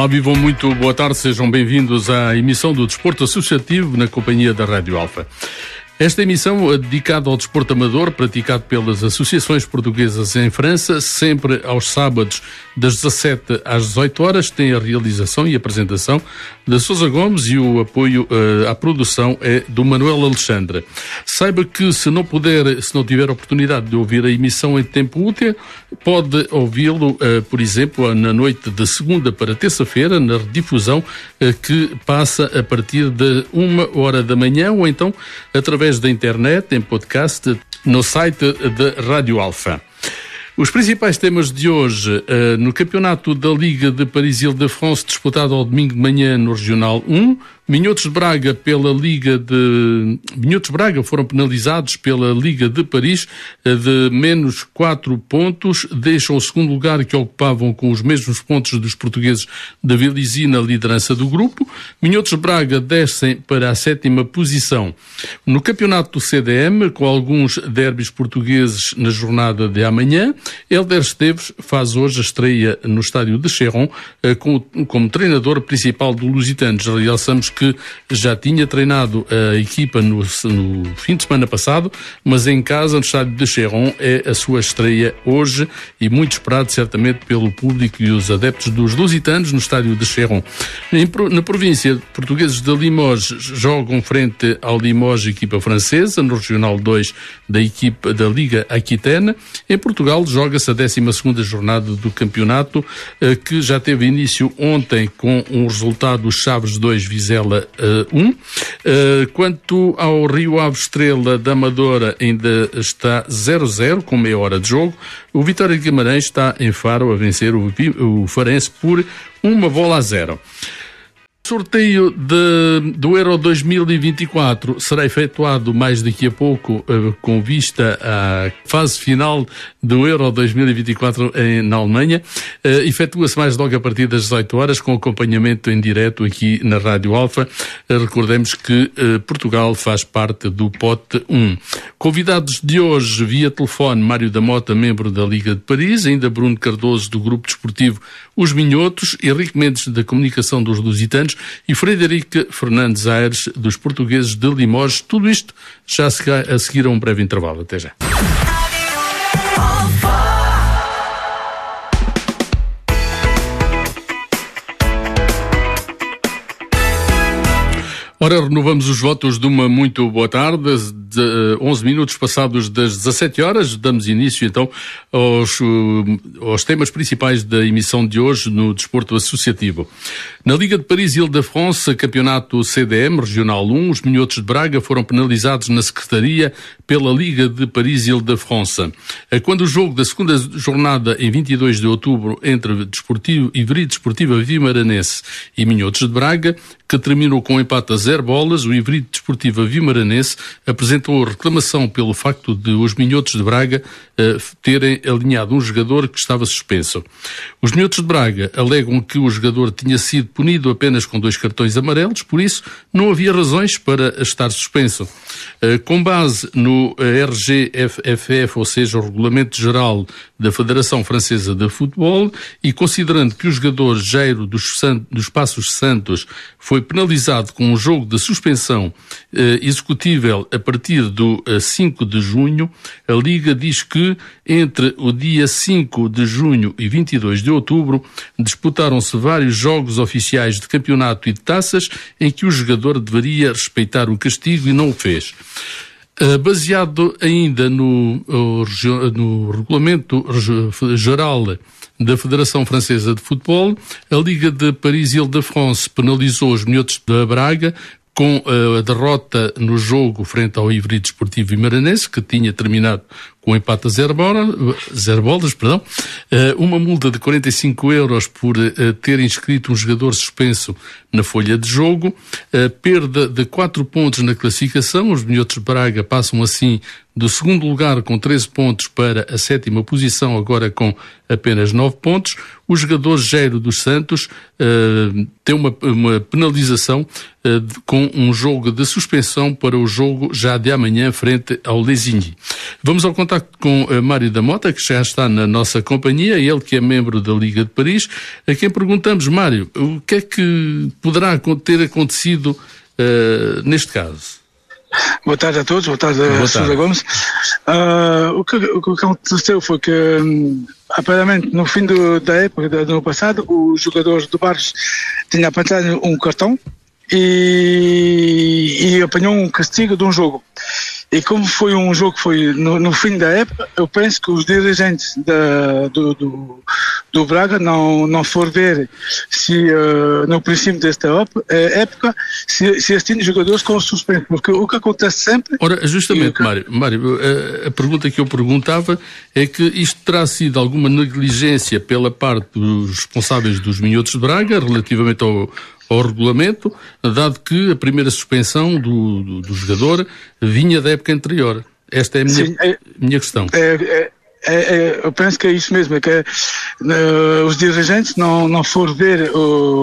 Olá, vivam, muito boa tarde, sejam bem-vindos à emissão do Desporto Associativo na companhia da Rádio Alfa. Esta emissão é dedicada ao desporto amador praticado pelas associações portuguesas em França, sempre aos sábados das 17 às 18 horas, tem a realização e apresentação da Sousa Gomes e o apoio à produção é do Manuel Alexandre. Saiba que se não tiver oportunidade de ouvir a emissão em tempo útil, pode ouvi-lo, por exemplo, na noite de segunda para terça-feira, na redifusão que passa a partir de 1h da manhã ou então através da internet, em podcast, no site da Rádio Alfa. Os principais temas de hoje, no campeonato da Liga de Paris-Île-de-France, disputado ao domingo de manhã no Regional 1, Minhotos de Braga foram penalizados pela Liga de Paris de menos 4 pontos, deixam o segundo lugar que ocupavam com os mesmos pontos dos portugueses da Vélizy na liderança do grupo. Minhotos de Braga descem para a 7ª posição. No campeonato do CDM, com alguns derbys portugueses na jornada de amanhã, Hélder Esteves faz hoje a estreia no estádio de Chéron como treinador principal do Lusitanos. Realçamos que já tinha treinado a equipa no fim de semana passado, mas em casa, no estádio de Chéron, é a sua estreia hoje e muito esperado certamente pelo público e os adeptos dos Lusitanos no estádio de Chéron. Na província, portugueses de Limoges jogam frente ao Limoges, equipa francesa, no Regional 2 da equipa da Liga Aquitaine. Em Portugal joga-se a 12ª jornada do campeonato, que já teve início ontem com um resultado Chaves 2, Vizela 1. Quanto ao Rio Ave Estrela da Amadora, ainda está 0-0 com meia hora de jogo. O Vitória de Guimarães está em Faro a vencer o Farense por 1-0. O sorteio do Euro 2024 será efetuado mais daqui a pouco, com vista à fase final do Euro 2024 na Alemanha. Efetua-se mais logo a partir das 18 horas, com acompanhamento em direto aqui na Rádio Alfa. Recordemos que Portugal faz parte do pote 1. Convidados de hoje, via telefone, Mário da Mota, membro da Liga de Paris, ainda Bruno Cardoso, do Grupo Desportivo Os Minhotos, Henrique Mendes, da Comunicação dos Lusitanos, e Frederico Fernandes Aires, dos portugueses de Limoges. Tudo isto já a seguir a um breve intervalo. Até já. Ora, renovamos os votos de uma muito boa tarde. 11 minutos passados das 17 horas, damos início então aos temas principais da emissão de hoje no Desporto Associativo. Na Liga de Paris-Île-de-France, campeonato CDM, Regional 1, os Minhotos de Braga foram penalizados na Secretaria pela Liga de Paris-Île-de-France. Quando o jogo da segunda jornada, em 22 de outubro, entre Ivry Desportiva Vimaranense e Minhotos de Braga, que terminou com um empate a 0 bolas, o Ivry Desportiva Vimaranense apresentou reclamação pelo facto de os Minhotos de Braga terem alinhado um jogador que estava suspenso. Os Minhotos de Braga alegam que o jogador tinha sido punido apenas com 2 cartões amarelos, por isso não havia razões para estar suspenso. Com base no RGFF, ou seja, o Regulamento Geral da Federação Francesa de Futebol, e considerando que o jogador Jairo dos Passos Santos foi penalizado com um jogo de suspensão executível a partir do 5 de junho, a Liga diz que entre o dia 5 de junho e 22 de outubro disputaram-se vários jogos oficiais de campeonato e de taças em que o jogador deveria respeitar o castigo e não o fez. Baseado ainda no Regulamento Geral da Federação Francesa de Futebol, a Liga de Paris-Île-de-France penalizou os Minhotos de Braga com a derrota no jogo frente ao Ivry Desportivo Vimaranense, que tinha terminado com empate a 0 bolas, uma multa de 45 euros por ter inscrito um jogador suspenso na folha de jogo, perda de 4 pontos na classificação. Os Minhotos de Braga passam assim do segundo lugar com 13 pontos para a 7ª posição, agora com apenas 9 pontos. O jogador Jairo dos Santos tem uma penalização com um jogo de suspensão para o jogo já de amanhã frente ao Lesigny. Vamos ao contacto contacto com Mário da Mota, que já está na nossa companhia, ele que é membro da Liga de Paris, a quem perguntamos, Mário, o que é que poderá ter acontecido neste caso? Boa tarde a todos, boa tarde a Sousa Gomes. O que aconteceu foi que, aparentemente, no fim da época do ano passado, os jogadores do Barros tinham apanhado um cartão e apanhou um castigo de um jogo. E como foi um jogo que foi no fim da época, eu penso que os dirigentes do Braga não foram ver se no princípio desta época se existem jogadores com suspenso, porque o que acontece sempre... Ora, justamente, Mário, a pergunta que eu perguntava é que isto terá sido alguma negligência pela parte dos responsáveis dos Minhotos de Braga relativamente ao regulamento, dado que a primeira suspensão do jogador vinha da época anterior. Esta é a minha questão. Eu penso que é isso mesmo, é que os dirigentes não foram ver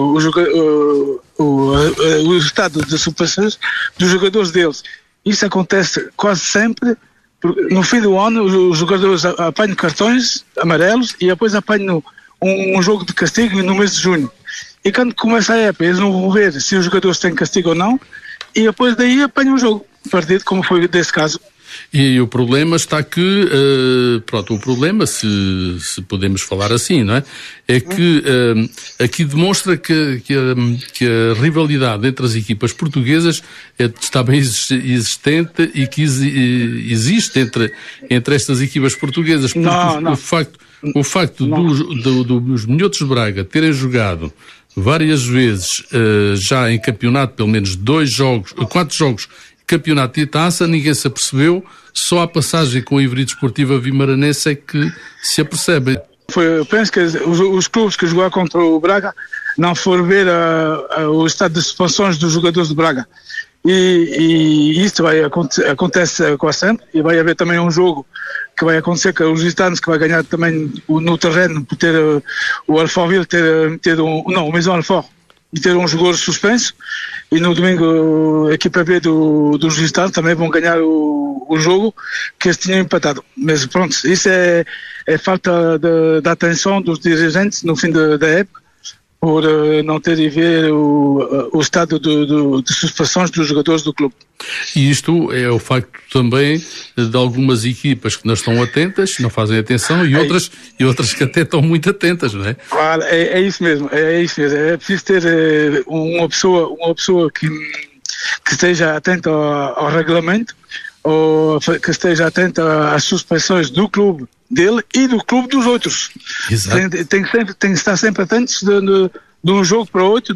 o estado de suspensões dos jogadores deles. Isso acontece quase sempre. No fim do ano, os jogadores apanham cartões amarelos e depois apanham um jogo de castigo no mês de junho. E quando começa a época, eles não vão ver se os jogadores têm castigo ou não, e depois daí apanham o jogo perdido, como foi desse caso. E o problema está que, o problema, se podemos falar assim, não é? É que aqui demonstra que a rivalidade entre as equipas portuguesas está bem existente e que existe entre estas equipas portuguesas. Porque o facto dos Minhotos de Braga terem jogado várias vezes já em campeonato, pelo menos 4 jogos, campeonato de taça, ninguém se apercebeu, só a passagem com o Ivry Desportiva Vimaranense é que se apercebe. Eu penso que os clubes que jogaram contra o Braga não foram ver o estado de suspensões dos jogadores de Braga. E isso acontece quase sempre, e vai haver também um jogo que vai acontecer que os visitantes que vai ganhar também no terreno por ter o Alfortville o Maison Alfort e ter um jogador suspenso, e no domingo a equipa B dos visitantes também vão ganhar o jogo que eles tinham empatado. Mas pronto, isso é falta de atenção dos dirigentes no fim da época, por não terem ver o estado de suspensões dos jogadores do clube. E isto é o facto também de algumas equipas que não estão atentas, não fazem atenção, e outras que até estão muito atentas, não é? Claro, é isso mesmo, é preciso ter uma pessoa que esteja atenta ao regulamento, ou que esteja atenta às suspensões do clube dele e do clube dos outros. Exato. Tem que estar sempre atentos de um jogo para o outro,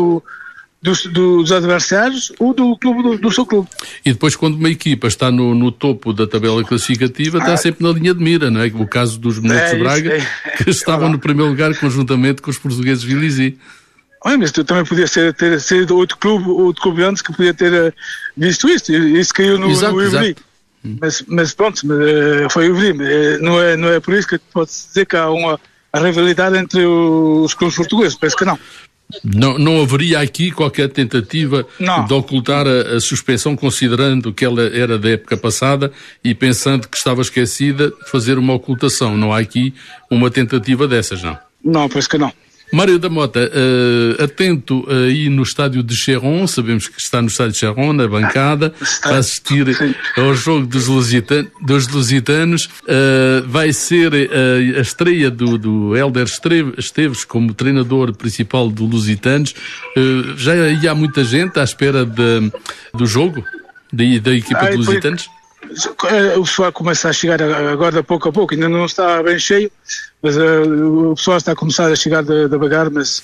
dos adversários ou do clube do seu clube. E depois, quando uma equipa está no topo da tabela classificativa, está sempre na linha de mira, não é? O caso dos Minhotos de Braga, que estavam no primeiro lugar conjuntamente com os portugueses de Vilisi. Mas tu também podia ter sido outro clube antes que podia ter visto isto. Isso caiu no Ivry. Mas pronto, foi o Ivry. Não é por isso que pode-se dizer que há uma rivalidade entre os clubes portugueses. Penso que não. Não haveria aqui qualquer tentativa de ocultar a suspensão, considerando que ela era da época passada e pensando que estava esquecida, fazer uma ocultação. Não há aqui uma tentativa dessas, não? Não, penso que não. Mário da Mota, atento aí no estádio de Chéron, sabemos que está no estádio de Chéron, na bancada, a assistir ao jogo dos lusitanos. Vai ser a estreia do Hélder Esteves como treinador principal do Lusitanos. Já há muita gente à espera do jogo, da equipa do Lusitanos? O pessoal começa a chegar agora pouco a pouco, ainda não está bem cheio, mas o pessoal está a começar a chegar devagar, mas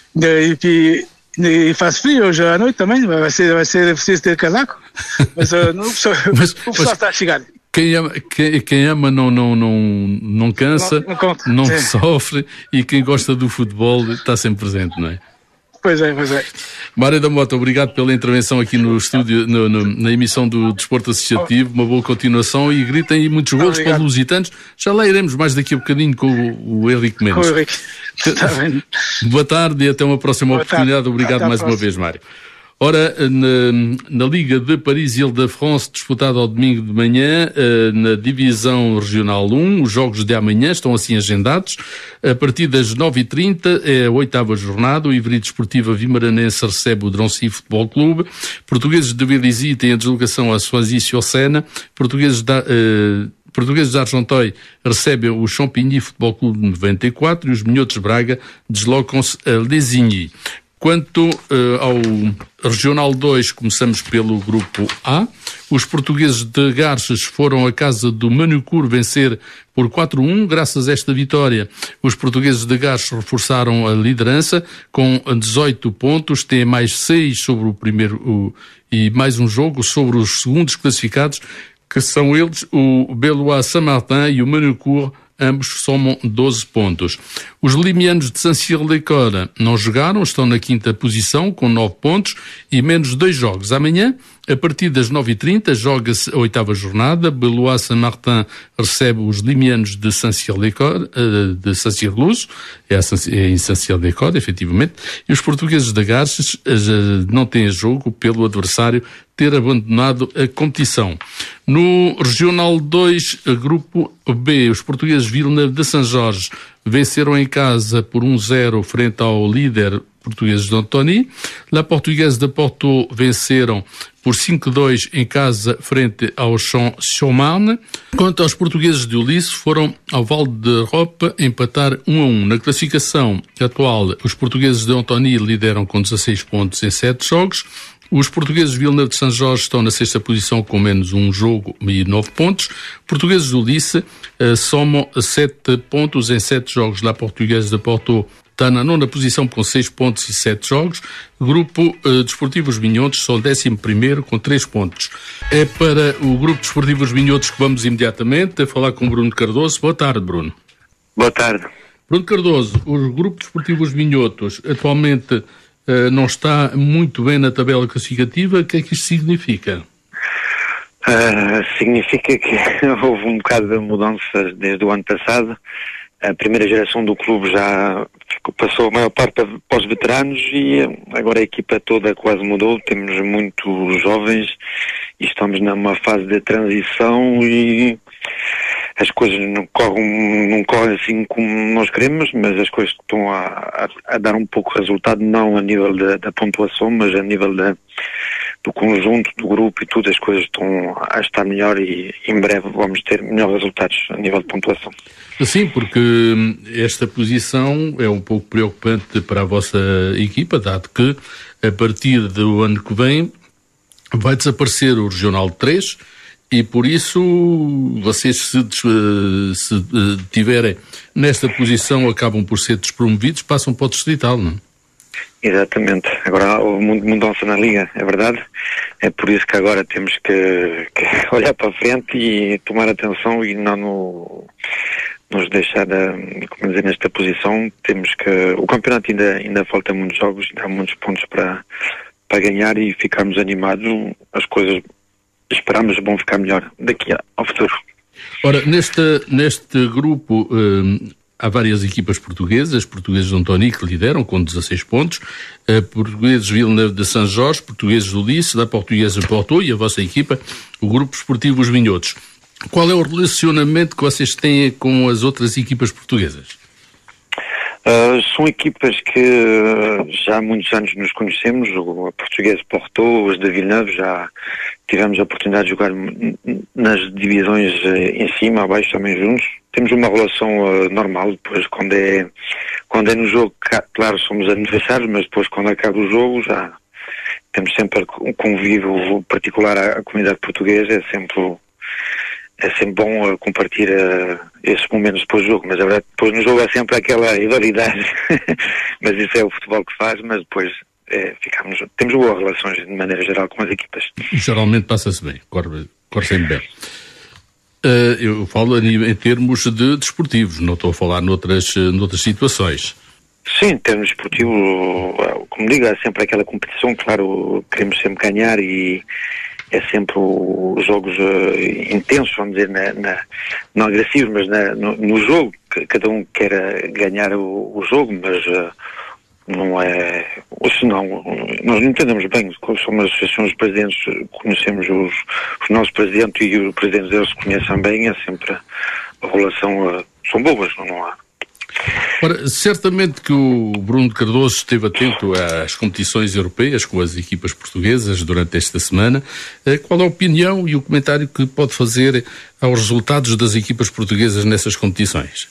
e faz frio hoje à noite também, vai ser preciso ter casaco, mas o pessoal está a chegar. Quem ama não cansa, não sofre, e quem gosta do futebol está sempre presente, não é? Pois é. Mário da Mota, obrigado pela intervenção aqui no estúdio, na emissão do Desporto Associativo. Uma boa continuação e gritem aí muitos golos para os lusitanos. Já lá iremos mais daqui a bocadinho com o Henrique Mendes. Está bem. Boa tarde e até uma próxima oportunidade. Obrigado mais uma vez, Mário. Ora, na Liga de Paris-Île-de-France, disputada ao domingo de manhã, na Divisão Regional 1, os jogos de amanhã estão assim agendados. A partir das 9h30 é a 8ª jornada. O Ivry Desportiva Vimaranense recebe o Droncy Futebol Clube. Portugueses de Vélizy têm a deslocação a Soisy-sur-Seine. Portugueses de Argenteuil recebem o Champigny Futebol Clube 94 e os Minhotos de Braga deslocam-se a Lesigny. Quanto ao Regional 2, começamos pelo Grupo A. Os portugueses de Garches foram à casa do Manucur vencer por 4-1. Graças a esta vitória, os portugueses de Garches reforçaram a liderança com 18 pontos, têm mais 6 sobre o primeiro e mais um jogo sobre os segundos classificados, que são eles o Bellois Saint-Martin e o Manucur. Ambos somam 12 pontos. Os limianos de Saint-Cyr-l'École não jogaram, estão na 5ª posição com 9 pontos e menos 2 jogos. Amanhã, a partir das 9h30, joga-se a 8ª jornada. Bellois Saint-Martin recebe os limianos de Saint-Cyr-l'École, de Saint-Cyr-Luz, é em Saint-Cyr-l'École, efetivamente, e os portugueses de Garches não têm jogo pelo adversário ter abandonado a competição. No Regional 2, Grupo B, os portugueses Villeneuve de Saint-Georges venceram em casa por 1-0 frente ao líder português de Antony. La Portuguesa de Porto venceram por 5-2 em casa frente ao Champs-sur-Marne. Quanto aos portugueses de Ulisses, foram ao Val de Rope empatar 1-1. Na classificação atual, os portugueses de Antony lideram com 16 pontos em 7 jogos. Os portugueses de Villeneuve de Saint-Georges estão na 6ª posição com menos um jogo e 9 pontos. Portugueses do Ulisses somam 7 pontos em 7 jogos. La Portuguesa de Porto está na 9ª posição com 6 pontos e 7 jogos. Grupo Desportivos Minhotos são 11º com 3 pontos. É para o Grupo Desportivos Minhotos que vamos imediatamente a falar com Bruno Cardoso. Boa tarde, Bruno. Boa tarde. Bruno Cardoso, o Grupo Desportivos Minhotos atualmente não está muito bem na tabela classificativa. O que é que isto significa? Significa que houve um bocado de mudanças desde o ano passado. A primeira geração do clube já passou a maior parte para os veteranos e agora a equipa toda quase mudou. Temos muitos jovens e estamos numa fase de transição e as coisas não correm assim como nós queremos, mas as coisas estão a dar um pouco resultado, não a nível da pontuação, mas a nível do conjunto, do grupo e tudo, as coisas estão a estar melhor e em breve vamos ter melhores resultados a nível de pontuação. Sim, porque esta posição é um pouco preocupante para a vossa equipa, dado que a partir do ano que vem vai desaparecer o Regional 3 e por isso vocês se tiverem nesta posição acabam por ser despromovidos, passam para o distrital, não é? Exatamente. Agora houve mudança na Liga, é verdade. É por isso que agora temos que olhar para a frente e tomar atenção e não nos deixar, como dizer, nesta posição. Temos que... O campeonato ainda falta muitos jogos, ainda há muitos pontos para ganhar e ficarmos animados. As coisas, esperamos, vão ficar melhor daqui ao futuro. Ora, neste grupo... há várias equipas portuguesas, portugueses de Antony que lideram com 16 pontos, portugueses Villeneuve de Saint-Georges, portugueses do Ulisses, da Portuguesa de Porto e a vossa equipa, o Grupo Esportivo Os Minhotos. Qual é o relacionamento que vocês têm com as outras equipas portuguesas? São equipas que já há muitos anos nos conhecemos, o Portuguesa de Porto, os de Villeneuve, já tivemos a oportunidade de jogar nas divisões em cima, abaixo também juntos. Temos uma relação normal, depois quando é no jogo, claro, somos adversários, mas depois quando acaba o jogo já temos sempre um convívio particular à comunidade portuguesa, é sempre bom compartilhar esses momentos depois do jogo, mas a verdade, depois no jogo é sempre aquela rivalidade, mas isso é o futebol que faz, mas depois temos boas relações de maneira geral com as equipas. Geralmente passa-se bem, corre sempre bem. Eu falo em termos de desportivos, não estou a falar noutras situações. Sim, em termos desportivos, como digo, há sempre aquela competição, claro, queremos sempre ganhar e é sempre os jogos intensos, vamos dizer, não agressivos, mas no jogo, cada um quer ganhar o jogo, mas não é, ou senão, nós não entendemos bem, somos uma associação dos presidentes, conhecemos os nossos presidentes e os presidentes deles conhecem bem, é sempre a relação, são boas, não há. Ora, certamente que o Bruno Cardoso esteve atento às competições europeias com as equipas portuguesas durante esta semana. Qual é a opinião e o comentário que pode fazer aos resultados das equipas portuguesas nessas competições?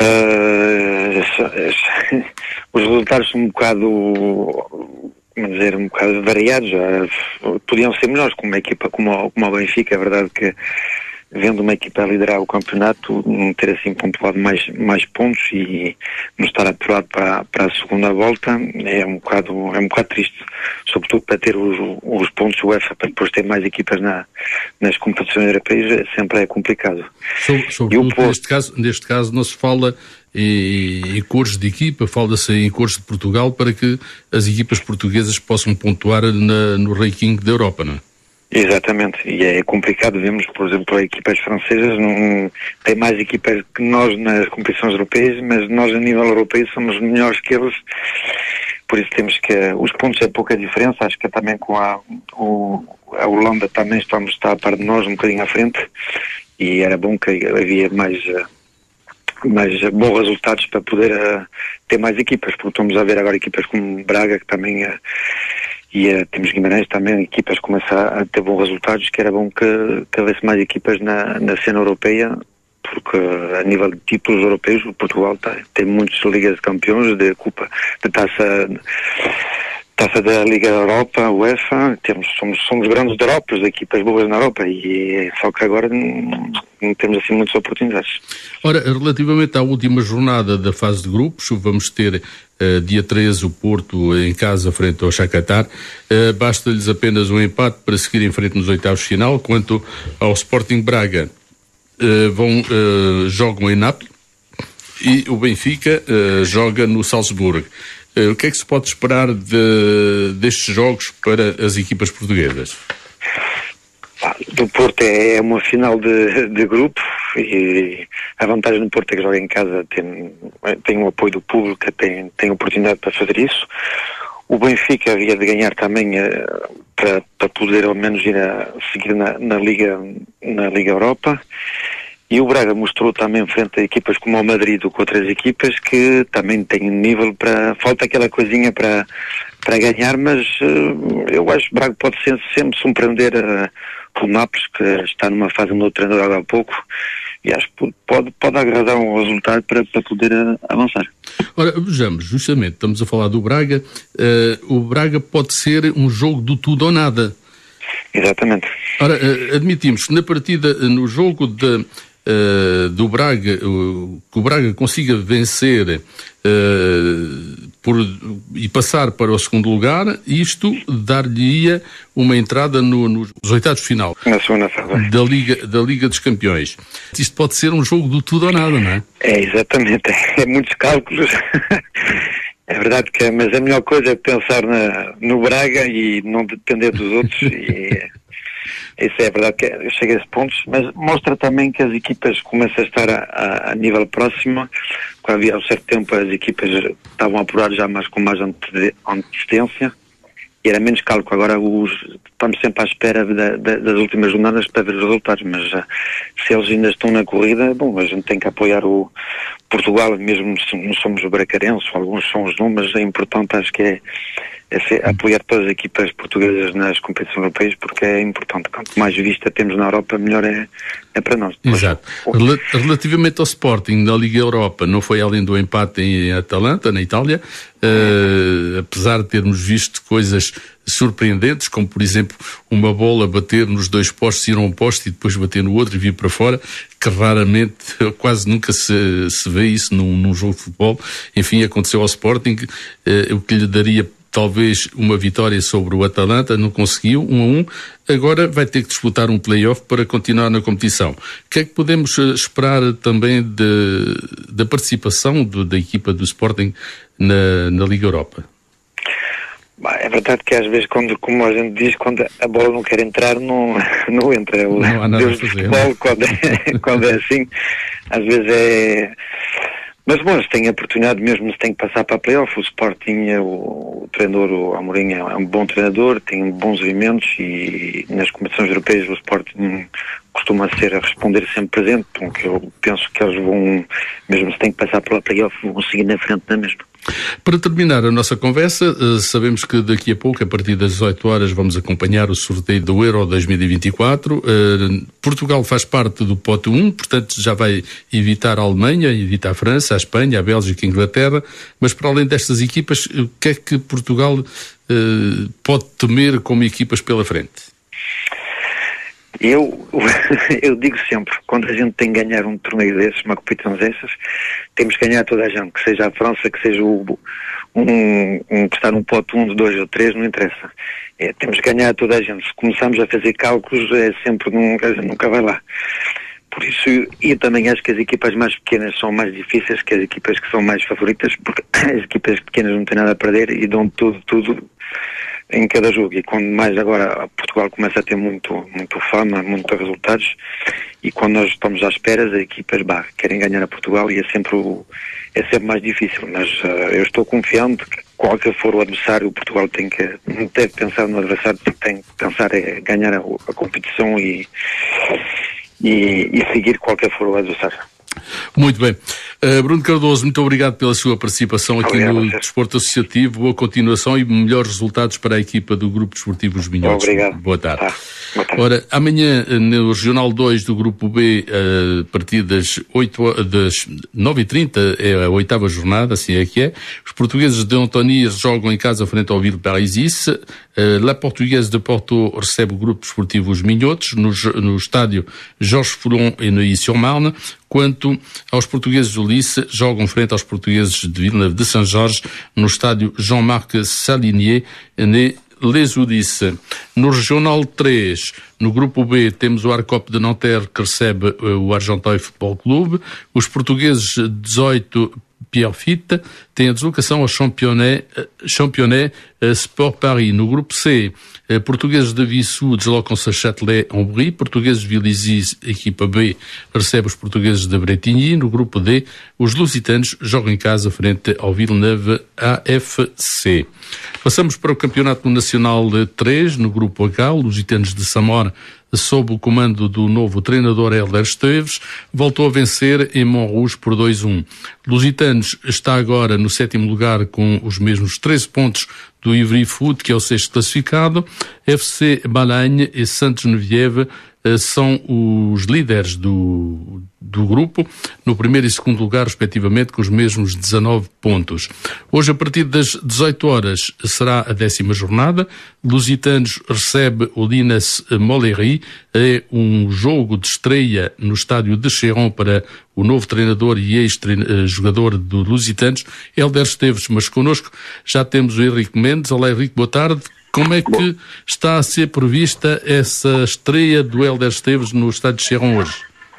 Os resultados são um bocado, vamos dizer, um bocado variados. Podiam ser melhores com uma equipa como a Benfica. É verdade que, vendo uma equipa a liderar o campeonato, não ter assim pontuado mais pontos e não estar apurado para a segunda volta é um bocado triste, sobretudo para ter os pontos do UEFA, para depois ter mais equipas nas competições europeias, sempre é complicado. Sobretudo neste caso não se fala em cores de equipa, fala-se em cores de Portugal, para que as equipas portuguesas possam pontuar no ranking da Europa, não é? Exatamente, e é complicado. Vemos, por exemplo, as equipas francesas têm mais equipas que nós nas competições europeias, mas nós a nível europeu somos melhores que eles, por isso temos que, os pontos é pouca diferença. Acho que também com a Holanda também está a par de nós, um bocadinho à frente, e era bom que havia mais bons resultados para poder ter mais equipas, porque estamos a ver agora equipas como Braga, que também temos Guimarães também, equipas começam a ter bons resultados, que era bom que houvesse mais equipas na cena europeia, porque a nível de títulos europeus o Portugal tem muitas ligas de campeões, de Copa, de taça da Liga da Europa, UEFA, somos grandes da Europa, as equipas boas na Europa, e só que agora não temos assim muitas oportunidades. Ora, relativamente à última jornada da fase de grupos, vamos ter dia 13 o Porto em casa frente ao Shakhtar. Basta-lhes apenas um empate para seguir em frente nos oitavos de final. Quanto ao Sporting Braga, jogam em Nápoles e o Benfica joga no Salzburgo. O que é que se pode esperar destes jogos para as equipas portuguesas? Do Porto é uma final de grupo, e a vantagem do Porto é que joga em casa, tem o apoio do público, tem oportunidade para fazer isso. O Benfica havia de ganhar também para poder ao menos ir seguir na Liga Europa. E o Braga mostrou também frente a equipas como o Madrid ou com outras equipas que também têm nível para... Falta aquela coisinha para ganhar, mas eu acho que o Braga pode sempre surpreender o Nápoles, que está numa fase onde o treinador há pouco, e acho que pode agradar um resultado para poder avançar. Ora, vejamos, justamente, estamos a falar do Braga. O Braga pode ser um jogo do tudo ou nada. Exatamente. Ora, admitimos que na partida, no jogo do Braga, que o Braga consiga vencer e passar para o segundo lugar, isto dar-lhe-ia uma entrada nos oitavos de final na segunda fase da Liga dos Campeões. Isto pode ser um jogo do tudo ou nada, não é? É, exatamente, é muitos cálculos. É verdade mas a melhor coisa é pensar no Braga e não depender dos outros. Isso é verdade, que chega a esse ponto, mas mostra também que as equipas começam a estar a nível próximo. Quando havia há certo tempo as equipas estavam apuradas já com mais antecedência e era menos cálculo. Agora estamos sempre à espera das últimas jornadas para ver os resultados, mas se eles ainda estão na corrida, bom, a gente tem que apoiar o Portugal, mesmo se não somos bracarenses, alguns são os números, é importante, acho que é apoiar todas as equipas portuguesas nas competições europeias, porque é importante. Quanto mais vista temos na Europa, melhor é para nós. Exato. Relativamente ao Sporting na Liga Europa, não foi além do empate em Atalanta, na Itália, apesar de termos visto coisas surpreendentes, como por exemplo uma bola bater nos dois postos, ir a um poste e depois bater no outro e vir para fora, que raramente, quase nunca se vê isso num jogo de futebol. Enfim, aconteceu ao Sporting, o que lhe daria talvez uma vitória sobre o Atalanta, não conseguiu, 1-1, agora vai ter que disputar um play-off para continuar na competição. O que é que podemos esperar também da participação da equipa do Sporting na Liga Europa? É verdade que às vezes, como a gente diz, quando a bola não quer entrar, não entra. Não há nada a fazer. Futebol, quando é assim, às vezes Mas bom, se tem a oportunidade mesmo, se tem que passar para a playoff, o Sporting, o treinador, o Amorim é um bom treinador, tem bons movimentos e nas competições europeias o Sporting costuma ser a responder sempre presente, porque eu penso que eles vão, mesmo se tem que passar pela playoff, vão seguir na frente da mesma. Para terminar a nossa conversa, sabemos que daqui a pouco, a partir das 18 horas, vamos acompanhar o sorteio do Euro 2024. Portugal faz parte do pote 1, portanto já vai evitar a Alemanha, evitar a França, a Espanha, a Bélgica e a Inglaterra, mas para além destas equipas, o que é que Portugal pode temer como equipas pela frente? Eu digo sempre, quando a gente tem que ganhar um torneio desses, uma competição dessas, temos que ganhar toda a gente, que seja a França, que seja que está num pote 1, 2 ou 3, não interessa. Temos que ganhar toda a gente. Se começarmos a fazer cálculos, sempre nunca vai lá. Por isso, eu também acho que as equipas mais pequenas são mais difíceis que as equipas que são mais favoritas, porque as equipas pequenas não têm nada a perder e dão tudo em cada jogo, e quando mais agora Portugal começa a ter muito fama, muitos resultados, e quando nós estamos à espera, as equipas querem ganhar a Portugal e é sempre mais difícil, mas eu estou confiante que qualquer for o adversário, o Portugal não deve pensar no adversário, tem que pensar em ganhar a competição e seguir qualquer for o adversário. Muito bem. Bruno Cardoso, muito obrigado pela sua participação aqui no Desporto Associativo. Boa continuação e melhores resultados para a equipa do Grupo Desportivo Os Minhotos. Obrigado. Boa tarde. Boa tarde. Ora, amanhã no Regional 2 do Grupo B, a partir das 9h30, é a 8ª jornada, assim é que é. Os portugueses de Antonias jogam em casa frente ao Villeparizis. La Portuguesa de Porto recebe o Grupo Desportivo Os Minhotos no estádio Georges Foulon e Neuilly-sur-Marne. Quanto aos portugueses do Lice, jogam frente aos portugueses de Villeneuve de Saint-Georges no estádio Jean-Marc Salinier, Les Udices. No Regional 3, no Grupo B, temos o Arcop de Nanterre que recebe o Argenteuil Futebol Clube. Os portugueses 18 Pierrefitte têm a deslocação ao Championnet Sport Paris. No Grupo C, portugueses de Vissou deslocam-se a Châtelet-en-Brie. Portugueses de Villiers, equipa B, recebe os portugueses de Bretigny. No Grupo D, os lusitanos jogam em casa frente ao Villeneuve AFC. Passamos para o Campeonato Nacional 3, no Grupo H, os lusitanos de Samora, sob o comando do novo treinador Hélder Esteves, voltou a vencer em Montrouge por 2-1. Lusitanos está agora no 7º lugar com os mesmos 13 pontos do Ivry Foot, que é o 6º classificado. FC Balagne e Sainte-Geneviève são os líderes do grupo, no 1º e 2º lugar, respectivamente, com os mesmos 19 pontos. Hoje, a partir das 18 horas, será a 10ª jornada. Lusitanos recebe o Linas Molery. É um jogo de estreia no estádio de Chéron para o novo treinador e ex-jogador do Lusitanos, Hélder Esteves. Mas connosco já temos o Henrique Mendes. Olá, Henrique, boa tarde. Como é que está a ser prevista essa estreia do Hélder Esteves no estádio de Chéron hoje?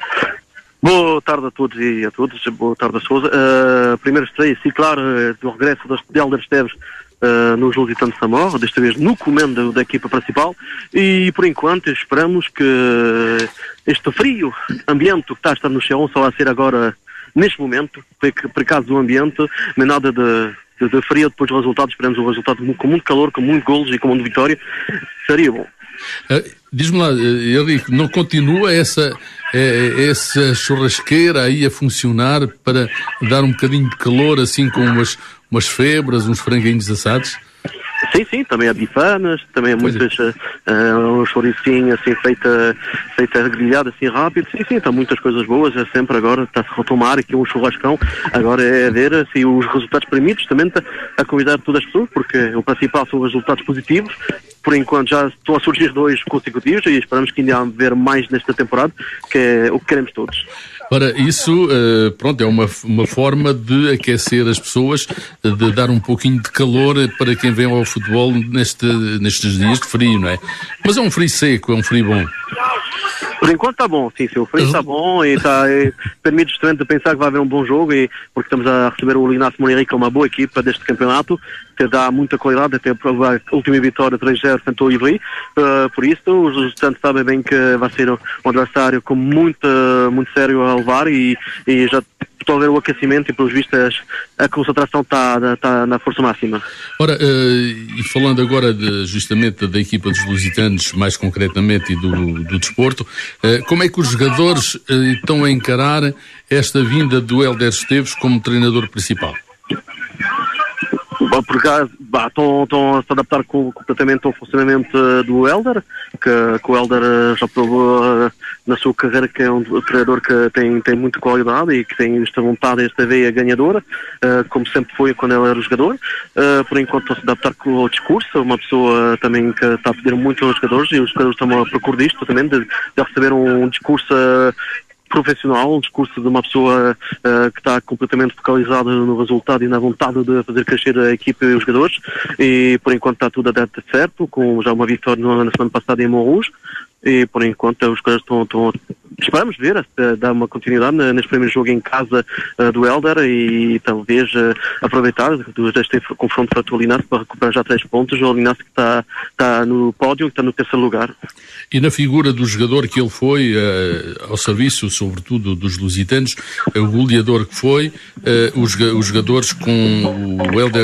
Boa tarde a todos e a todas. Boa tarde a Sousa. Primeira estreia, sim, claro, do regresso de Hélder Esteves nos Lusitanos de Samora, desta vez no comando da equipa principal, e por enquanto esperamos que este frio ambiente que está a estar no Chéron só vai ser agora, neste momento, por acaso do ambiente, nem nada de frio. Depois dos resultados, esperamos um resultado com muito calor, com muito golos e com muita vitória. Seria bom. Diz-me lá, Henrique, não continua essa churrasqueira aí a funcionar para dar um bocadinho de calor, assim, com umas febras, uns franguinhos assados? Sim, também há bifanas, também há muitas, um chouricinho assim feita grelhada assim rápido, sim, estão muitas coisas boas, é sempre agora, está-se a retomar aqui um churrascão, agora é ver assim, os resultados permitidos, também a convidar todas as pessoas, porque o principal são os resultados positivos. Por enquanto já estão a surgir 2 consecutivos e esperamos que ainda há ver mais nesta temporada, que é o que queremos todos. Ora, isso, é uma forma de aquecer as pessoas, de dar um pouquinho de calor para quem vem ao futebol nestes dias de frio, não é? Mas é um frio seco, é um frio bom. Por enquanto está bom, sim, o frio está bom e permite justamente de pensar que vai haver um bom jogo, porque estamos a receber o Linas Molery, que é uma boa equipa deste campeonato, que dá muita qualidade, até a última vitória 3-0 frente ao Ivry. Por isso, os estudantes sabem bem que vai ser um adversário com muito sério a levar e já estou a ver o aquecimento e, pelos vistos, a concentração está na força máxima. Ora, e falando agora justamente da equipa dos lusitanos, mais concretamente, e do desporto, como é que os jogadores estão a encarar esta vinda do Hélder Esteves como treinador principal? Porque estão a se adaptar completamente ao funcionamento do Hélder, que o Hélder já provou na sua carreira que é um treinador que tem muita qualidade e que tem esta vontade, esta veia ganhadora, como sempre foi quando ele era jogador. Por enquanto estão a se adaptar ao discurso, uma pessoa também que está a pedir muito aos jogadores, e os jogadores estão a procurar disto também, de receber um discurso profissional, um discurso de uma pessoa que está completamente focalizada no resultado e na vontade de fazer crescer a equipe e os jogadores, e por enquanto está tudo a dar certo, com já uma vitória na semana passada em Montrouge, e por enquanto os jogadores estão esperamos ver dar uma continuidade neste primeiro jogo em casa do Hélder, e talvez aproveitar deste confronto para o Linhares para recuperar já 3 pontos. O Linhares que está no pódio, que está no terceiro lugar. E na figura do jogador que ele foi, ao serviço sobretudo dos lusitanos, o goleador que foi, os jogadores com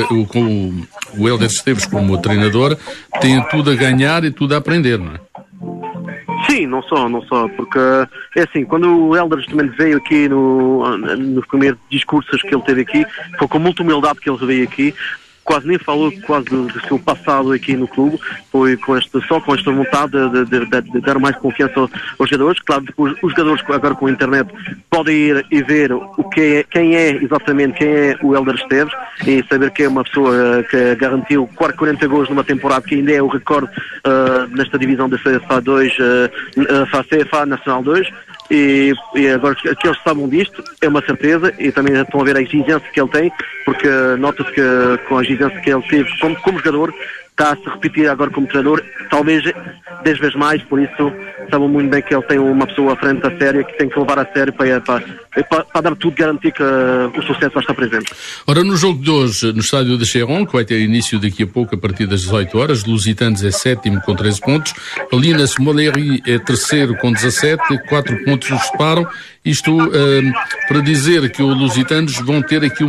o Hélder Esteves como treinador têm tudo a ganhar e tudo a aprender, não é? Sim, não só, porque é assim, quando o Hélder justamente veio aqui nos primeiros discursos que ele teve aqui, foi com muita humildade que ele veio aqui, quase nem falou do seu passado aqui no clube, foi com esta vontade de dar mais confiança aos jogadores. Claro, depois os jogadores agora com a internet podem ir e ver quem é o Hélder Esteves, e saber que é uma pessoa que garantiu 40 gols numa temporada, que ainda é o recorde nesta divisão da CFA 2, CFA Nacional 2. E agora que eles sabem disto, é uma certeza, e também estão a ver a exigência que ele tem, porque nota-se que com a exigência que ele teve como jogador, está a se repetir agora como treinador, talvez 10 vezes mais. Por isso sabem muito bem que ele tem uma pessoa à frente a sério, que tem que levar a sério para dar tudo, garantir que o sucesso vai estar presente. Ora, no jogo de hoje, no estádio de Chéron, que vai ter início daqui a pouco, a partir das 18 horas, Lusitanos é 7º com 13 pontos, Linas Moleri é 3º com 17, 4 pontos os separam. Isto para dizer que os lusitanos vão ter aqui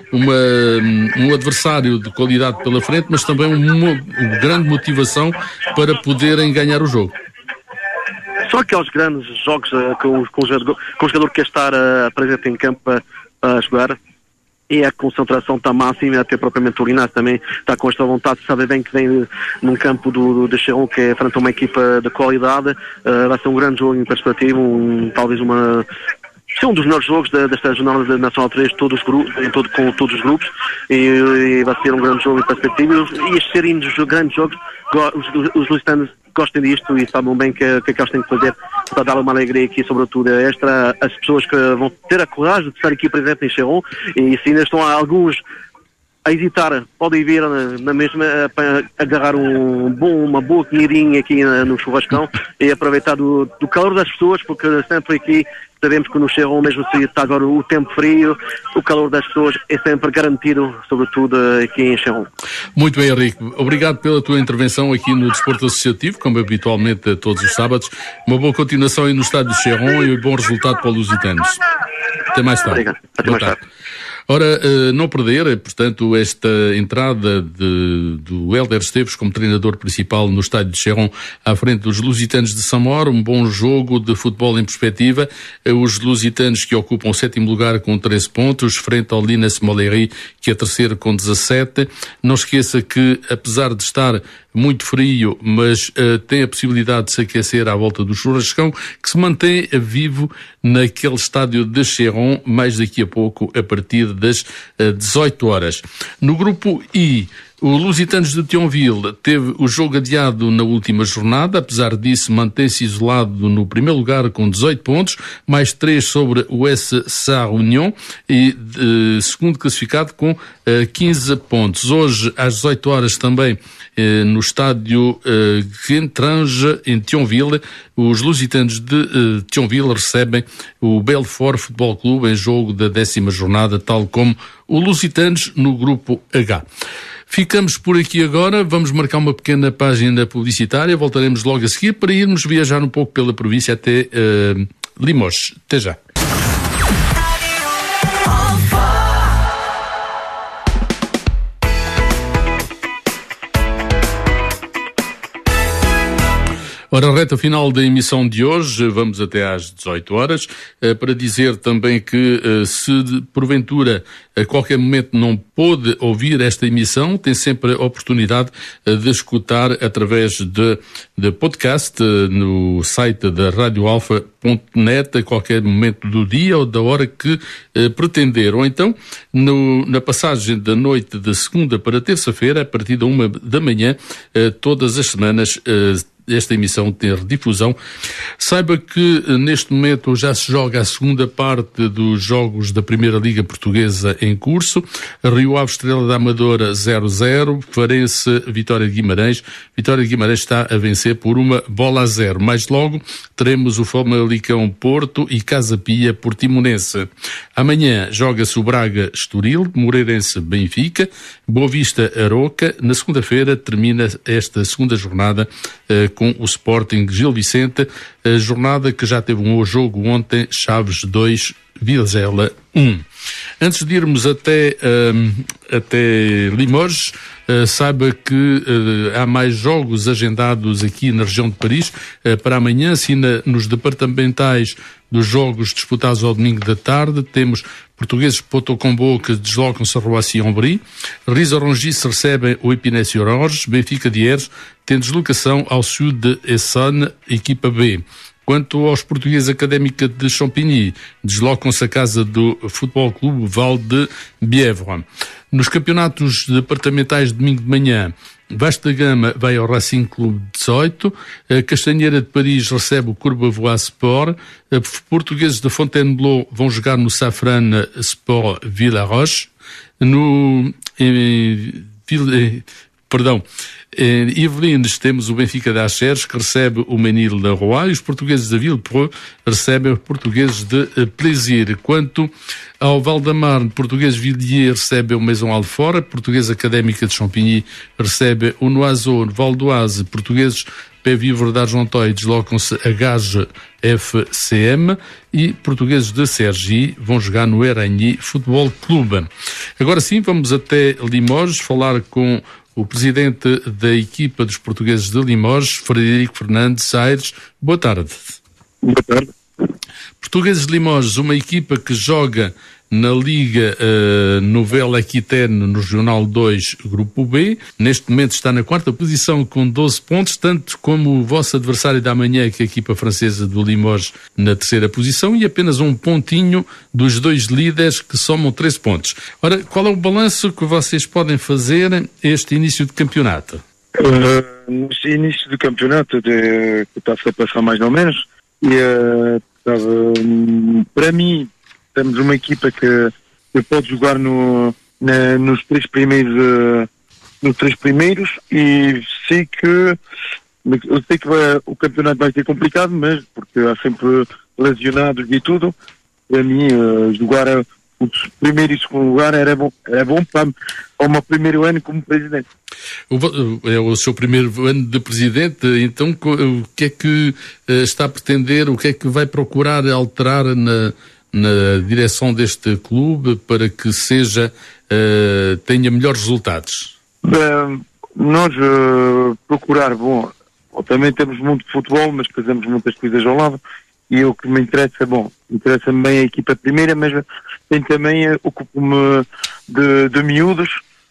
um adversário de qualidade pela frente, mas também uma grande motivação para poderem ganhar o jogo. Só aqueles grandes jogos com o jogador que quer estar presente em campo a jogar, e a concentração está máxima, até propriamente o Linhares também está com esta vontade, sabe bem que vem num campo de Chéron, que é frente a uma equipa de qualidade. Vai ser um grande jogo em perspectiva, talvez um dos melhores jogos desta jornada da Nacional 3, com todos os grupos, e vai ser um grande jogo em perspectiva, e estes serem grandes jogos, os lusitanos gostem disto e sabem bem que eles têm que fazer para dar uma alegria aqui, sobretudo extra, as pessoas que vão ter a coragem de estar aqui presente em Chéron, e se ainda estão alguns a hesitar, podem vir na mesma para agarrar uma boa comidinha aqui no churrascão e aproveitar do calor das pessoas, porque sempre aqui sabemos que no Chéron, mesmo se está agora o tempo frio, o calor das pessoas é sempre garantido, sobretudo aqui em Chéron. Muito bem, Henrique. Obrigado pela tua intervenção aqui no Desporto Associativo, como habitualmente todos os sábados. Uma boa continuação aí no estádio de Chéron e um bom resultado para os lusitanos. Até mais tarde. Obrigado. Até mais tarde. Ora, não perder, portanto, esta entrada do Hélder Esteves como treinador principal no estádio de Chéron à frente dos Lusitanos de Samor, um bom jogo de futebol em perspectiva. Os Lusitanos que ocupam o 7º lugar com 13 pontos, frente ao Linas Moleri, que é 3º com 17. Não esqueça que, apesar de estar muito frio, mas tem a possibilidade de se aquecer à volta do churrascão, que se mantém vivo naquele estádio de Chéron, mais daqui a pouco, a partir das 18 horas. No grupo I, o Lusitanos de Thionville teve o jogo adiado na última jornada, apesar disso mantém-se isolado no primeiro lugar com 18 pontos, mais 3 sobre o SSA Union, e segundo classificado com 15 pontos. Hoje, às 18 horas também, no estádio Guentrange, em Thionville, os Lusitanos de Thionville recebem o Belfort Futebol Clube em jogo da 10ª jornada, tal como o Lusitanos no grupo H. Ficamos por aqui agora, vamos marcar uma pequena página publicitária, voltaremos logo a seguir para irmos viajar um pouco pela província até Limoges. Até já. Ora, reta final da emissão de hoje, vamos até às 18 horas, para dizer também que se porventura a qualquer momento não pôde ouvir esta emissão, tem sempre a oportunidade de escutar através de podcast no site da radioalfa.net a qualquer momento do dia ou da hora que pretender. Ou então, na passagem da noite de segunda para terça-feira, a partir da 1 da manhã, todas as semanas, esta emissão tem redifusão. Saiba que neste momento já se joga a segunda parte dos jogos da Primeira Liga Portuguesa em curso. Rio Ave Estrela da Amadora 0-0, Farense Vitória de Guimarães. Vitória de Guimarães está a vencer por 1-0. Mais logo teremos o Famalicão Porto e Casa Pia Portimonense. Amanhã joga-se o Braga Estoril, Moreirense Benfica, Boa Vista Aroca. Na segunda-feira termina esta segunda jornada com o Sporting Gil Vicente, a jornada que já teve um jogo ontem, Chaves 2, Vizela 1. Antes de irmos até Limoges, saiba que há mais jogos agendados aqui na região de Paris para amanhã, assim nos departamentais dos jogos disputados ao domingo da tarde. Temos portugueses Porto Combo que deslocam-se a Roissy-en-Brie, Risa-Rungis recebem o Épinay Orange, Benfica de Hères tem deslocação ao Sud de Essonne, equipa B. Quanto aos portugueses Académica de Champigny, deslocam-se à casa do Futebol Clube Val de Bièvre. Nos campeonatos departamentais de domingo de manhã, Vasta Gama vai ao Racing Clube 18, a Castanheira de Paris recebe o Courbevoie Sport, portugueses de Fontainebleau vão jogar no Safran Sport Villaroche, em Yvelines temos o Benfica de Axeres que recebe o Menil da Roy e os portugueses de Villepreux recebem os portugueses de Plaisir. Quanto ao Val-da-Marne, português Villiers recebe o Maison Alfort, português Académica de Champigny recebe o Noiseau, Val d'Oise, portugueses Pé Vivre da Argenteuil deslocam-se a Gage FCM e portugueses de Cergy vão jogar no Eragny Futebol Clube. Agora sim, vamos até Limoges falar com o presidente da equipa dos portugueses de Limoges, Frederico Fernandes Aires. Boa tarde. Boa tarde. Portugueses de Limoges, uma equipa que joga na Liga Nouvelle Aquitaine no Regional 2, Grupo B. Neste momento está na quarta posição com 12 pontos, tanto como o vosso adversário da manhã, que é a equipa francesa do Limoges, na terceira posição, e apenas um pontinho dos dois líderes, que somam 13 pontos. Ora, qual é o balanço que vocês podem fazer este início de campeonato? Neste início de campeonato, que está-se a passar mais ou menos, e para mim, temos uma equipa que pode jogar nos três primeiros e sei que o campeonato vai ser complicado, mas porque há sempre lesionados e tudo. Para mim, jogar o primeiro e segundo lugar era bom para o meu primeiro ano como presidente. É o seu primeiro ano de presidente, então o que é que está a pretender, o que é que vai procurar alterar na direção deste clube para que tenha melhores resultados? Nós procurar, também temos muito futebol, mas fazemos muitas coisas ao lado, e o que me interessa, interessa-me bem a equipa primeira, mas tem também, ocupo-me de miúdos,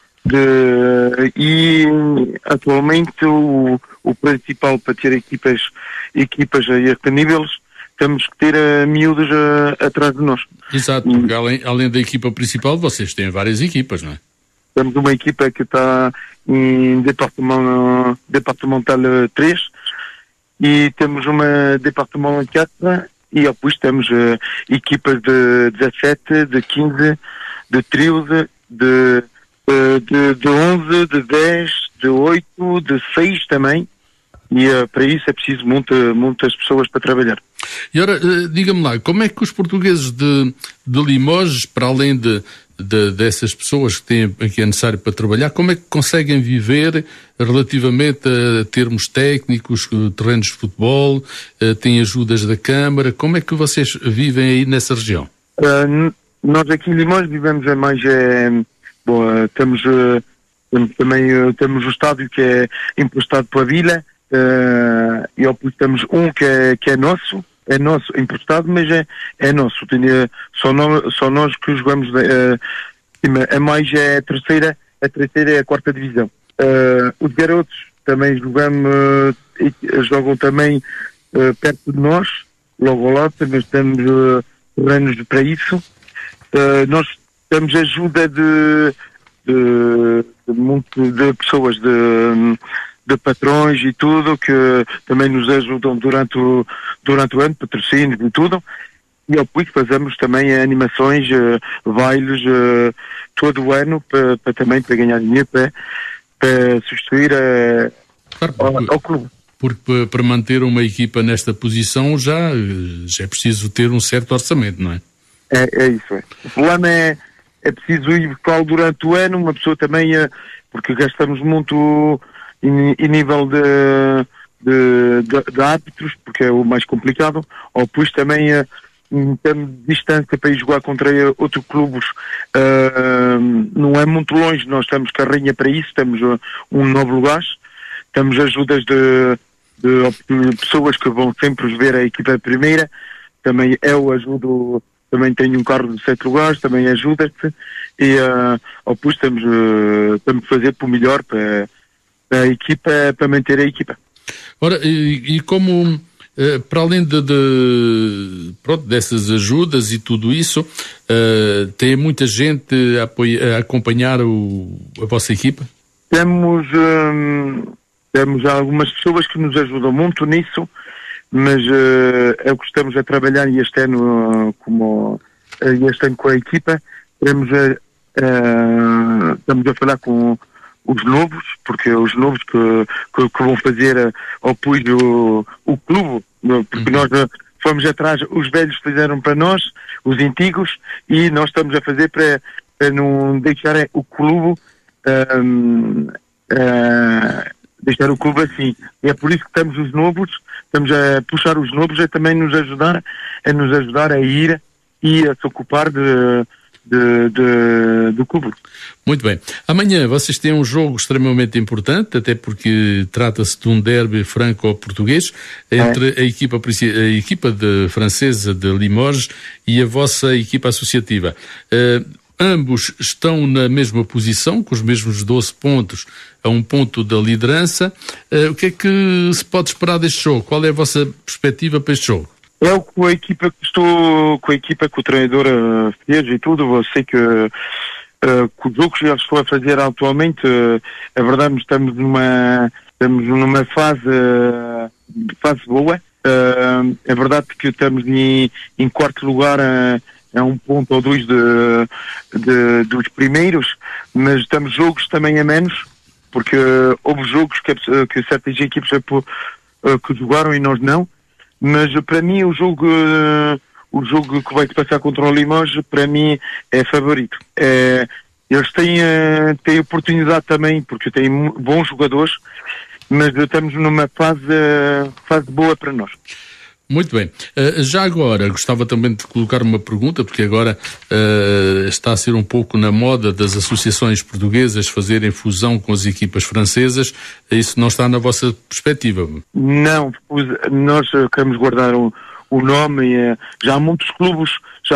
e atualmente o principal para ter equipas a este nível, temos que ter miúdos atrás de nós. Exato, porque além da equipa principal, vocês têm várias equipas, não é? Temos uma equipa que está em Departamental 3 e temos uma Departamental 4 e depois temos equipas de 17, de 15, de 13, de 11, de 10, de 8, de 6 também. E para isso é preciso muitas pessoas para trabalhar. E ora, diga-me lá, como é que os portugueses de Limoges, para além dessas pessoas que é necessário para trabalhar, como é que conseguem viver relativamente a termos técnicos, terrenos de futebol, têm ajudas da Câmara? Como é que vocês vivem aí nessa região? Nós aqui em Limoges vivemos temos o estádio que é emprestado pela Vila, e depois temos um que é nosso emprestado, mas é nosso. Só nós que jogamos, a mais é a terceira e a quarta divisão. Os garotos também jogam também perto de nós, logo ao lado, também temos terrenos para isso. Nós temos ajuda de pessoas, de patrões e tudo, que também nos ajudam durante o ano, patrocínios e tudo. E depois fazemos também animações, bailes, todo o ano, para ganhar dinheiro, para substituir ao clube. Porque para manter uma equipa nesta posição já é preciso ter um certo orçamento, não é? É isso, é. O problema é preciso ir durante o ano, uma pessoa também, porque gastamos muito em nível de árbitros, porque é o mais complicado, ou depois também temos distância para ir jogar contra outros clubes, não é muito longe, nós temos carrinha para isso, temos um novo lugar, temos ajudas de pessoas que vão sempre ver a equipa primeira, também eu ajudo, também tenho um carro de 7 lugares, também ajuda-se, e depois estamos a fazer por melhor para a equipa, para manter a equipa. Ora, e como, para além dessas ajudas e tudo isso, tem muita gente a acompanhar a vossa equipa? Temos algumas pessoas que nos ajudam muito nisso, mas é o que estamos a trabalhar este ano com a equipa. Estamos a falar com os novos, porque os novos que vão fazer apoio o clube, porque nós fomos atrás, os velhos fizeram para nós, os antigos, e nós estamos a fazer para não deixar o clube deixar o clube assim. E é por isso que estamos a puxar os novos a também nos ajudar a ir e a se ocupar do clube. Muito bem. Amanhã vocês têm um jogo extremamente importante, até porque trata-se de um derby franco-português entre a equipa francesa de Limoges e a vossa equipa associativa. Ambos estão na mesma posição, com os mesmos 12 pontos, a um ponto da liderança. O que é que se pode esperar deste jogo? Qual é a vossa perspectiva para este jogo? Eu, com a equipa que o treinador fez e tudo, eu sei que com os jogos que eu estou a fazer atualmente, é verdade, estamos numa fase boa. É verdade que estamos em quarto lugar, é um ponto ou dois dos primeiros, mas estamos jogos também a menos, porque houve jogos que certas equipes que jogaram e nós não. Mas para mim o jogo que vai passar contra o Limoges, para mim é favorito. Eles têm oportunidade também, porque têm bons jogadores, mas estamos numa fase boa para nós. Muito bem. Já agora, gostava também de colocar uma pergunta, porque agora está a ser um pouco na moda das associações portuguesas fazerem fusão com as equipas francesas. Isso não está na vossa perspectiva? Não, nós queremos guardar o nome. Já há muitos clubes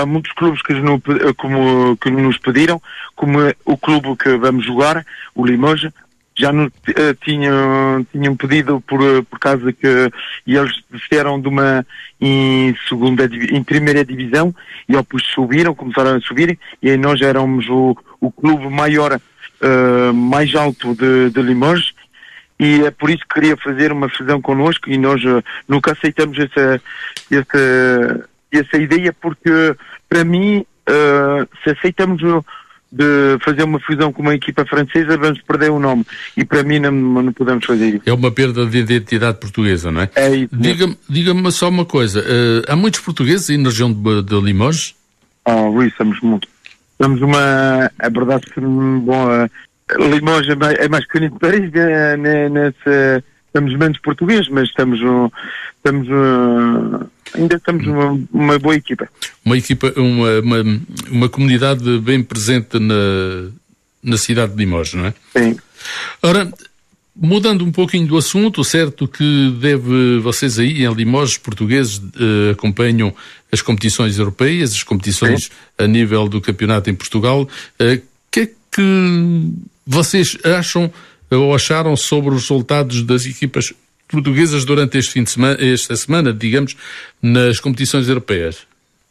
que nos pediram, como o clube que vamos jogar, o Limoges, já nos tinham pedido por causa que eles desceram em primeira divisão e depois começaram a subir, e aí nós éramos o clube maior, mais alto de Limoges, e é por isso que queria fazer uma fusão connosco, e nós nunca aceitamos essa ideia, porque para mim, se aceitamos de fazer uma fusão com uma equipa francesa, vamos perder o nome. E para mim não podemos fazer isso. É uma perda de identidade portuguesa, não é? É isso. Diga-me só uma coisa. Há muitos portugueses aí na região de Limoges? Oui, somos muitos. Somos é verdade que, Limoges é mais pequeno que Paris, estamos menos portugueses, mas ainda estamos uma boa equipa. Uma equipa, uma comunidade bem presente na cidade de Limoges, não é? Sim. Ora, Mudando um pouquinho do assunto, certo que vocês aí em Limoges, portugueses, acompanham as competições europeias, as competições a nível do campeonato em Portugal. Que é que vocês acham ou acharam sobre os resultados das equipas portuguesas durante este fim de semana, esta semana, digamos, nas competições europeias?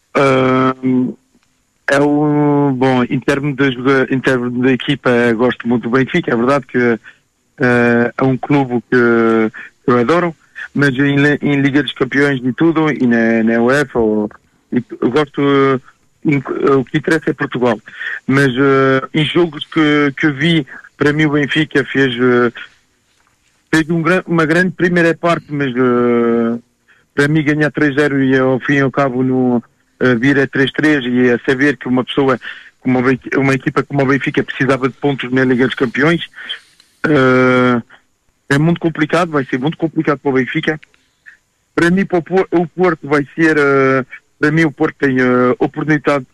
Bom, em termos da equipa, gosto muito do Benfica. É verdade que é um clube que eu adoro, mas em Liga dos Campeões e tudo, e na UEFA, eu gosto, o que interessa é Portugal. Mas em jogos que vi, para mim o Benfica fez uma grande primeira parte, mas para mim ganhar 3-0 e ao fim e ao cabo vir a 3-3 e a saber que uma pessoa, uma equipa como o Benfica precisava de pontos na Liga dos Campeões, é muito complicado, vai ser muito complicado para o Benfica. Para mim, para o Porto vai ser, para mim o Porto tem oportunidade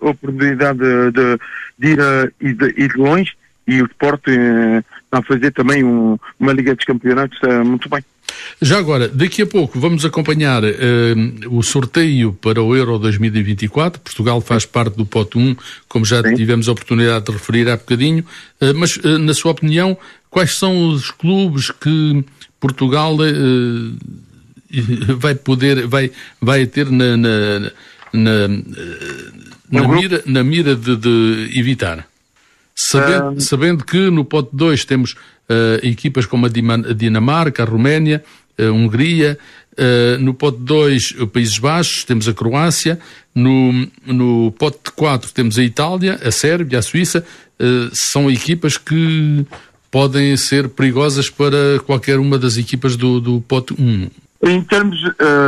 de ir de longe, e o Sport está a fazer também uma Liga dos Campeonatos muito bem. Já agora, daqui a pouco vamos acompanhar o sorteio para o Euro 2024. Portugal faz parte do pote 1, como já tivemos a oportunidade de referir há bocadinho. Mas, na sua opinião, quais são os clubes que Portugal vai ter na mira de evitar? Sabendo que no pote 2 temos equipas como a Dinamarca, a Roménia, a Hungria, no pote 2 os Países Baixos, temos a Croácia, no pote 4 temos a Itália, a Sérvia, a Suíça. São equipas que podem ser perigosas para qualquer uma das equipas do pote 1. Em termos...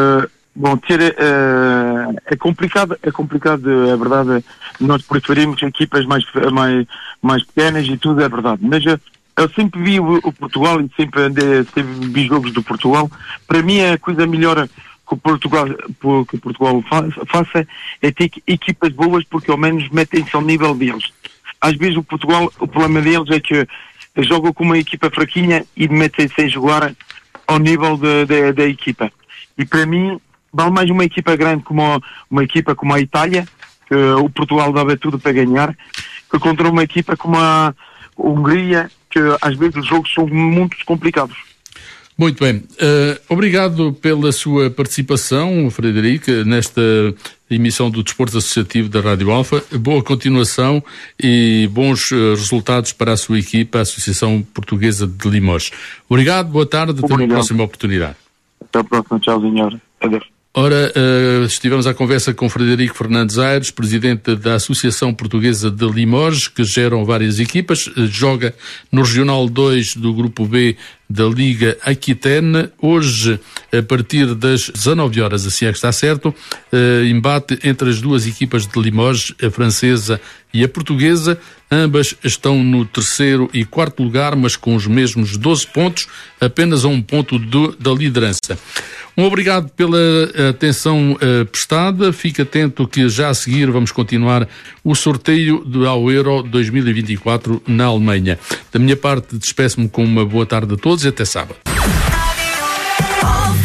é complicado, é verdade. Nós preferimos equipas mais pequenas e tudo, é verdade. Mas eu sempre vi o Portugal e sempre vi jogos do Portugal. Para mim, a coisa melhor que o Portugal faça é ter equipas boas, porque ao menos metem-se ao nível deles. Às vezes o Portugal, o problema deles é que jogam com uma equipa fraquinha e metem-se a jogar ao nível da equipa. E para mim, vale mais uma equipa grande como uma equipa como a Itália, que o Portugal dava tudo para ganhar, que contra uma equipa como a Hungria, que às vezes os jogos são muito complicados. Muito bem. Obrigado pela sua participação, Frederico, nesta emissão do Desporto Associativo da Rádio Alfa. Boa continuação e bons resultados para a sua equipa, a Associação Portuguesa de Limoges. Obrigado, boa tarde, até uma próxima oportunidade. Até a próxima, tchau, senhor. Adeus. Ora, estivemos à conversa com Frederico Fernandes Aires, presidente da Associação Portuguesa de Limoges, que geram várias equipas, joga no Regional 2 do Grupo B da Liga Aquitene. Hoje, a partir das 19 horas, assim é que está certo, embate entre as duas equipas de Limoges, a francesa e a portuguesa. Ambas estão no 3º e 4º lugar, mas com os mesmos 12 pontos, apenas a um ponto da liderança. Um obrigado pela atenção prestada. Fique atento que já a seguir vamos continuar o sorteio ao Euro 2024 na Alemanha. Da minha parte, despeço-me com uma boa tarde a todos e até sábado.